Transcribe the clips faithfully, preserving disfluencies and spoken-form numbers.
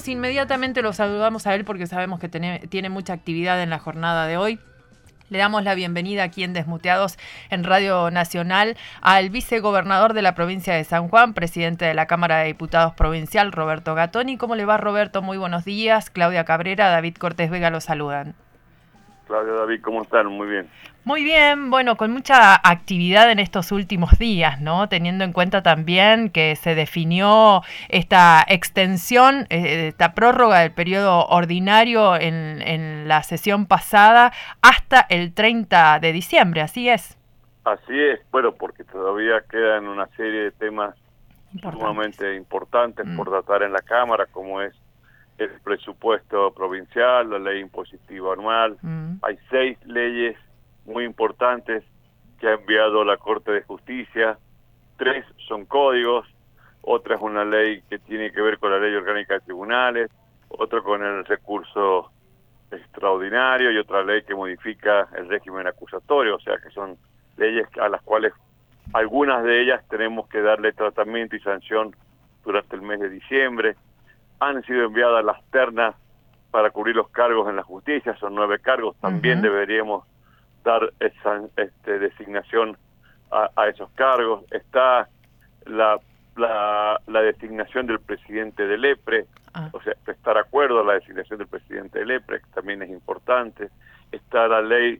Saludamos inmediatamente, lo saludamos a él porque sabemos que tiene, tiene mucha actividad en la jornada de hoy. Le damos la bienvenida aquí en Desmuteados en Radio Nacional al vicegobernador de la provincia de San Juan, presidente de la Cámara de Diputados Provincial, Roberto Gattoni. ¿Cómo le va, Roberto? Muy buenos días. Claudia Cabrera, David Cortés Vega lo saludan. Claudia, David, ¿cómo están? Muy bien. Muy bien, bueno, con mucha actividad en estos últimos días, ¿no? Teniendo en cuenta también que se definió esta extensión, eh, esta prórroga del periodo ordinario en, en la sesión pasada hasta el treinta de diciembre, ¿así es? Así es, bueno, porque todavía quedan una serie de temas importantes. sumamente importantes mm. por tratar en la Cámara, como es el presupuesto provincial, la ley impositiva anual. Mm. Hay seis leyes muy importantes que ha enviado la Corte de Justicia, tres son códigos, otra es una ley que tiene que ver con la ley orgánica de tribunales, otra con el recurso extraordinario y otra ley que modifica el régimen acusatorio, o sea que son leyes a las cuales algunas de ellas tenemos que darle tratamiento y sanción durante el mes de diciembre. Han sido enviadas las ternas para cubrir los cargos en la justicia, son nueve cargos, también uh-huh. deberíamos dar esa este, designación a, a esos cargos. Está la, la, la designación del presidente del EPRE, ah. o sea, prestar acuerdo a la designación del presidente del EPRE, que también es importante. Está la ley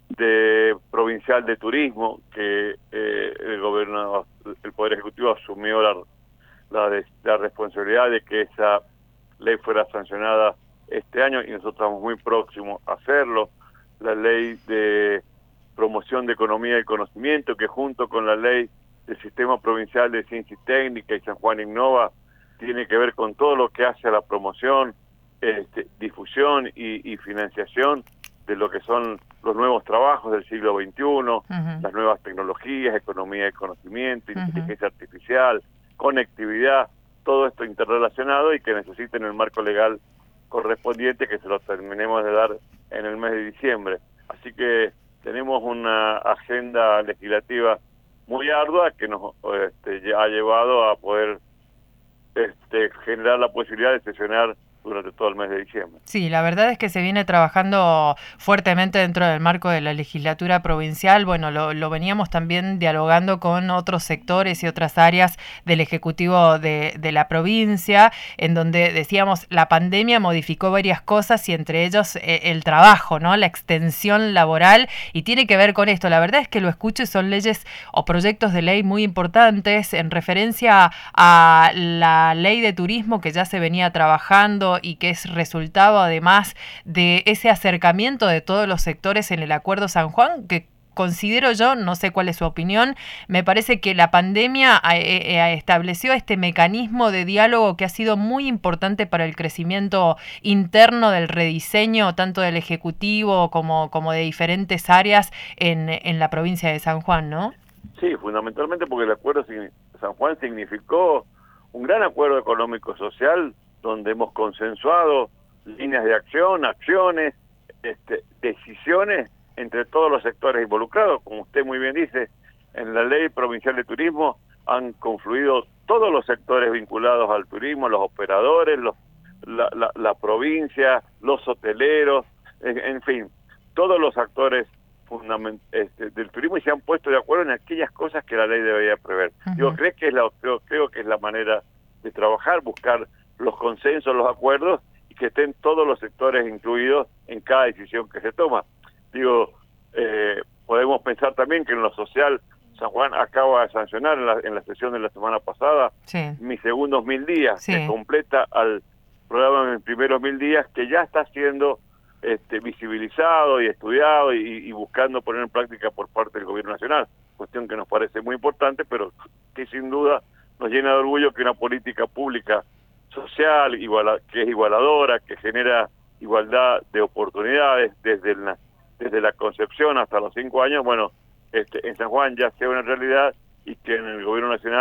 de provincial de turismo, que eh, el gobierno, el Poder Ejecutivo asumió la, la, de, la responsabilidad de que esa ley fuera sancionada este año y nosotros estamos muy próximos a hacerlo. La ley de promoción de economía y conocimiento, que junto con la ley del Sistema Provincial de Ciencia y Técnica y San Juan Innova, tiene que ver con todo lo que hace a la promoción, este, difusión y, y financiación de lo que son los nuevos trabajos del siglo veintiuno, uh-huh. las nuevas tecnologías, economía y conocimiento, uh-huh. inteligencia artificial, conectividad, todo esto interrelacionado y que necesiten el marco legal correspondiente que se lo terminemos de dar en el mes de diciembre. Así que tenemos una agenda legislativa muy ardua que nos este, ha llevado a poder este, generar la posibilidad de sesionar durante todo el mes de diciembre. Sí, la verdad es que se viene trabajando fuertemente dentro del marco de la legislatura provincial. Bueno, lo, lo veníamos también dialogando con otros sectores y otras áreas del Ejecutivo de, de la provincia, en donde decíamos la pandemia modificó varias cosas y entre ellos eh, el trabajo, ¿no? La extensión laboral y tiene que ver con esto. La verdad es que lo escucho y son leyes o proyectos de ley muy importantes en referencia a la ley de turismo que ya se venía trabajando y que es resultado además de ese acercamiento de todos los sectores en el Acuerdo San Juan, que considero yo, no sé cuál es su opinión, me parece que la pandemia estableció este mecanismo de diálogo que ha sido muy importante para el crecimiento interno del rediseño, tanto del Ejecutivo como, como de diferentes áreas en, en la provincia de San Juan, ¿no? Sí, fundamentalmente porque el Acuerdo San Juan significó un gran acuerdo económico-social donde hemos consensuado líneas de acción, acciones, este, decisiones entre todos los sectores involucrados. Como usted muy bien dice, en la Ley Provincial de Turismo han confluido todos los sectores vinculados al turismo, los operadores, los, la, la, la provincia, los hoteleros, en, en fin, todos los actores fundament este, del turismo y se han puesto de acuerdo en aquellas cosas que la ley debería prever. Uh-huh. Yo creo que es la, creo, creo que es la manera de trabajar, buscar los consensos, los acuerdos y que estén todos los sectores incluidos en cada decisión que se toma. Digo, eh, podemos pensar también que en lo social San Juan acaba de sancionar en la, en la sesión de la semana pasada sí. mis segundos mil días, sí. que completa al programa de mis primeros mil días, que ya está siendo este, visibilizado y estudiado y, y buscando poner en práctica por parte del Gobierno Nacional, cuestión que nos parece muy importante, pero que sin duda nos llena de orgullo que una política pública social, igual, que es igualadora, que genera igualdad de oportunidades desde la, desde la concepción hasta los cinco años, bueno, este, en San Juan ya sea una realidad y que en el Gobierno Nacional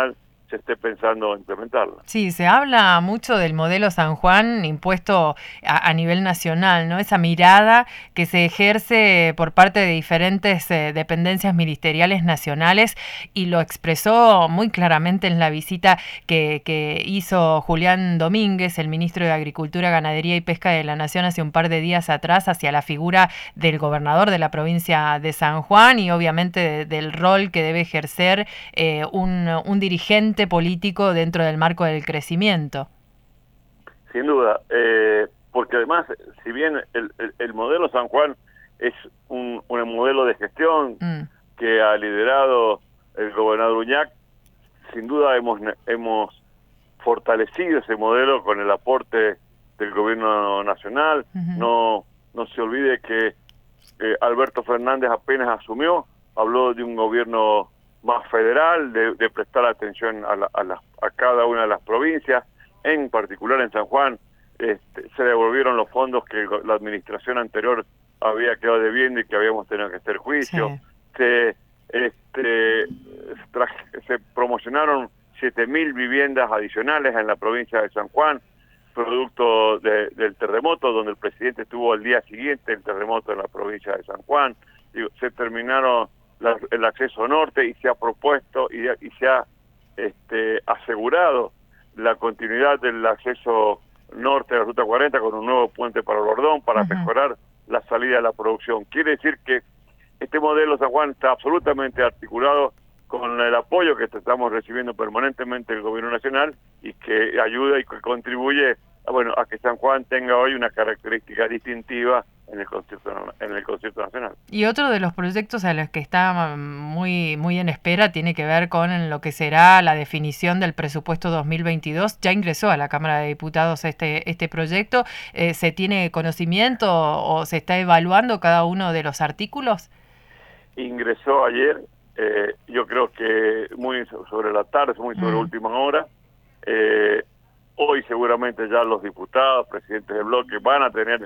se esté pensando implementarla. Sí, se habla mucho del modelo San Juan impuesto a, a nivel nacional, ¿no? Esa mirada que se ejerce por parte de diferentes eh, dependencias ministeriales nacionales, y lo expresó muy claramente en la visita que, que hizo Julián Domínguez, el ministro de Agricultura, Ganadería y Pesca de la Nación, hace un par de días atrás, hacia la figura del gobernador de la provincia de San Juan, y obviamente de, del rol que debe ejercer eh, un, un dirigente político dentro del marco del crecimiento. Sin duda, eh, porque además, si bien el, el, el modelo San Juan es un, un modelo de gestión mm. que ha liderado el gobernador Uñac, sin duda hemos, hemos fortalecido ese modelo con el aporte del gobierno nacional. Uh-huh. No, no se olvide que eh, Alberto Fernández apenas asumió, habló de un gobierno más federal, de, de prestar atención a, la, a, la, a cada una de las provincias, en particular en San Juan. Este, se devolvieron los fondos que la administración anterior había quedado debiendo y que habíamos tenido que hacer juicio. Sí. Se, este, traje, se promocionaron siete mil viviendas adicionales en la provincia de San Juan, producto de, del terremoto, donde el presidente estuvo al día siguiente el terremoto en la provincia de San Juan. Digo, se terminaron la, el acceso norte y se ha propuesto y, y se ha este, asegurado la continuidad del acceso norte de la Ruta cuarenta con un nuevo puente para Bordón para uh-huh. mejorar la salida de la producción. Quiere decir que este modelo San Juan está absolutamente articulado con el apoyo que estamos recibiendo permanentemente del gobierno nacional y que ayuda y que contribuye a, bueno, a que San Juan tenga hoy una característica distintiva en el concierto en el concierto nacional. Y otro de los proyectos a los que está muy muy en espera tiene que ver con lo que será la definición del presupuesto dos mil veintidós. Ya ingresó a la Cámara de Diputados este este proyecto. Eh, ¿Se tiene conocimiento o se está evaluando cada uno de los artículos? Ingresó ayer, eh, yo creo que muy sobre la tarde, muy sobre mm. última hora. Eh, hoy seguramente ya los diputados, presidentes de bloque, van a tener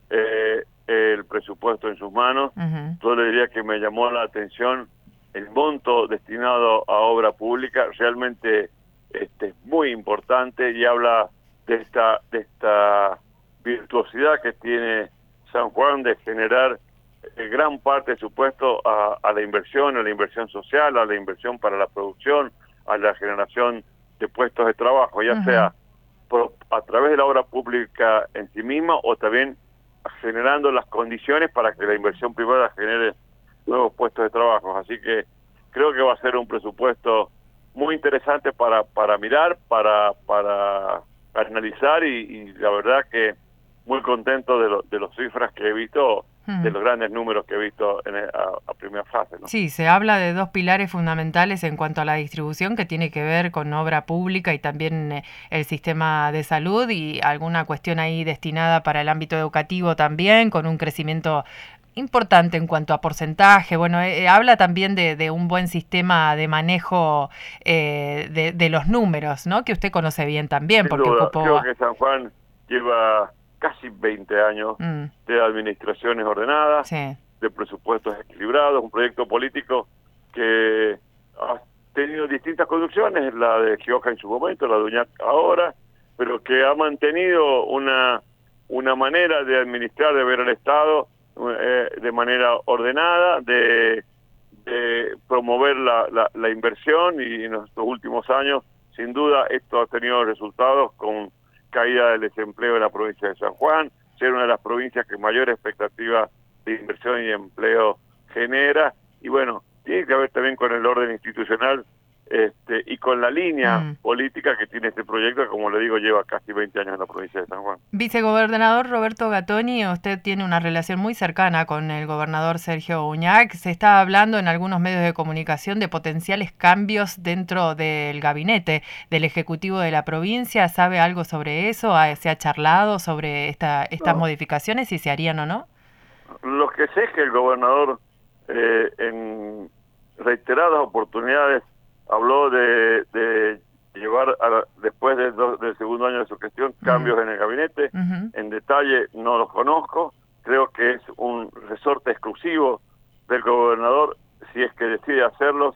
eh, el presupuesto en sus manos. Uh-huh. Yo le diría que me llamó la atención el monto destinado a obra pública, realmente este, es muy importante y habla de esta, de esta virtuosidad que tiene San Juan de generar eh, gran parte de su presupuesto a, a la inversión, a la inversión social, a la inversión para la producción, a la generación de puestos de trabajo, ya uh-huh. sea por, a través de la obra pública en sí misma o también generando las condiciones para que la inversión privada genere nuevos puestos de trabajo. Así que creo que va a ser un presupuesto muy interesante para para mirar, para para analizar y, y la verdad que muy contento de, lo, de las cifras que he visto, hmm. de los grandes números que he visto en el, a, a primera fase, ¿no? Sí, se habla de dos pilares fundamentales en cuanto a la distribución, que tiene que ver con obra pública y también eh, el sistema de salud, y alguna cuestión ahí destinada para el ámbito educativo también, con un crecimiento importante en cuanto a porcentaje. Bueno, eh, habla también de, de un buen sistema de manejo eh, de, de los números, ¿no? Que usted conoce bien también, Sin porque duda. ocupó... Creo que San Juan lleva casi veinte años mm. de administraciones ordenadas, sí. de presupuestos equilibrados, un proyecto político que ha tenido distintas conducciones, la de Gioja en su momento, la de Uñac ahora, pero que ha mantenido una, una manera de administrar, de ver el Estado eh, de manera ordenada, de, de promover la, la, la inversión, y en estos últimos años, sin duda, esto ha tenido resultados con caída del desempleo en la provincia de San Juan, ser una de las provincias que mayor expectativa de inversión y empleo genera, y bueno, tiene que ver también con el orden institucional este, y con la línea mm. política que tiene este proyecto, que como le digo, lleva casi veinte años en la provincia de San Juan. Vicegobernador Roberto Gattoni, usted tiene una relación muy cercana con el gobernador Sergio Uñac. Se está hablando en algunos medios de comunicación de potenciales cambios dentro del gabinete del Ejecutivo de la provincia. ¿Sabe algo sobre eso? ¿Se ha charlado sobre esta, estas no. modificaciones, si se harían o no? Lo que sé es que el gobernador eh, en reiteradas oportunidades habló de, de llevar, a, después de do, del segundo año de su gestión, uh-huh. cambios en el gabinete. Uh-huh. En detalle no los conozco. Creo que es un resorte exclusivo del gobernador, si es que decide hacerlos,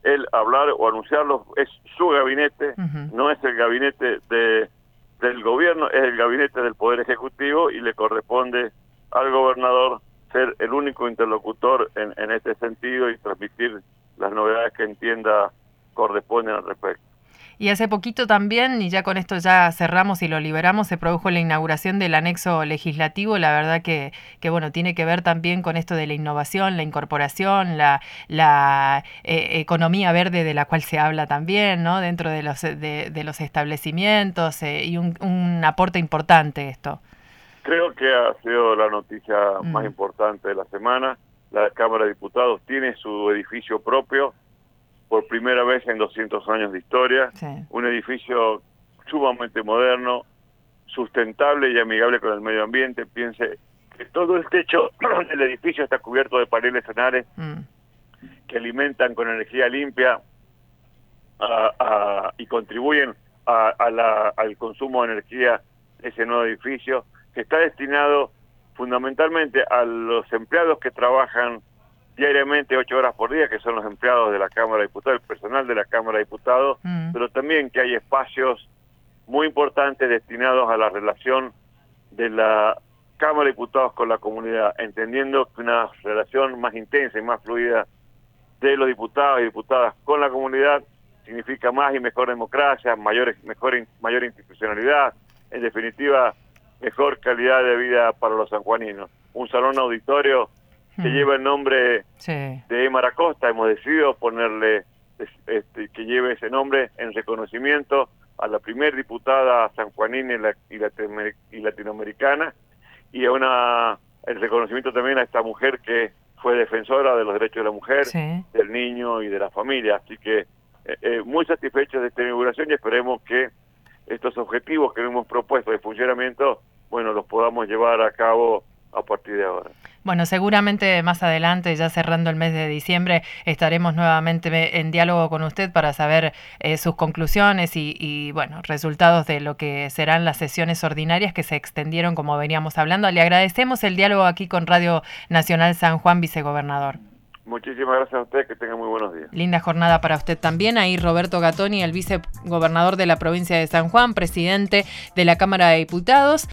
él hablar o anunciarlos, es su gabinete, uh-huh. no es el gabinete de del gobierno, es el gabinete del Poder Ejecutivo y le corresponde al gobernador ser el único interlocutor en, en este sentido y transmitir las novedades que entienda corresponden al respecto. Y hace poquito también, y ya con esto ya cerramos y lo liberamos, se produjo la inauguración del anexo legislativo. La verdad que, que bueno, tiene que ver también con esto de la innovación, la incorporación, la, la eh, economía verde de la cual se habla también, ¿no? Dentro de los, de, de los establecimientos eh, y un, un aporte importante esto. Creo que ha sido la noticia mm. más importante de la semana. La Cámara de Diputados tiene su edificio propio, por primera vez en doscientos años de historia, sí. un edificio sumamente moderno, sustentable y amigable con el medio ambiente. Piense que todo el techo del edificio está cubierto de paneles solares mm. que alimentan con energía limpia a, a, y contribuyen a, a la, al consumo de energía de ese nuevo edificio, que está destinado fundamentalmente a los empleados que trabajan diariamente ocho horas por día, que son los empleados de la Cámara de Diputados, el personal de la Cámara de Diputados, mm. pero también que hay espacios muy importantes destinados a la relación de la Cámara de Diputados con la comunidad, entendiendo que una relación más intensa y más fluida de los diputados y diputadas con la comunidad significa más y mejor democracia, mayor, mejor, mayor institucionalidad, en definitiva, mejor calidad de vida para los sanjuaninos. Un salón auditorio que mm. lleva el nombre sí. de Emma Acosta. Hemos decidido ponerle este, que lleve ese nombre en reconocimiento a la primer diputada sanjuanina y, la, y, la, y latinoamericana, y a una el reconocimiento también a esta mujer que fue defensora de los derechos de la mujer, sí. del niño y de la familia. Así que eh, eh, muy satisfechos de esta inauguración y esperemos que estos objetivos que hemos propuesto de funcionamiento, bueno, los podamos llevar a cabo a partir de ahora. Bueno, seguramente más adelante, ya cerrando el mes de diciembre, estaremos nuevamente en diálogo con usted para saber eh, sus conclusiones y, y, bueno, resultados de lo que serán las sesiones ordinarias que se extendieron, como veníamos hablando. Le agradecemos el diálogo aquí con Radio Nacional San Juan, vicegobernador. Muchísimas gracias a usted, que tenga muy buenos días. Linda jornada para usted también. Ahí Roberto Gattoni, el vicegobernador de la provincia de San Juan, presidente de la Cámara de Diputados.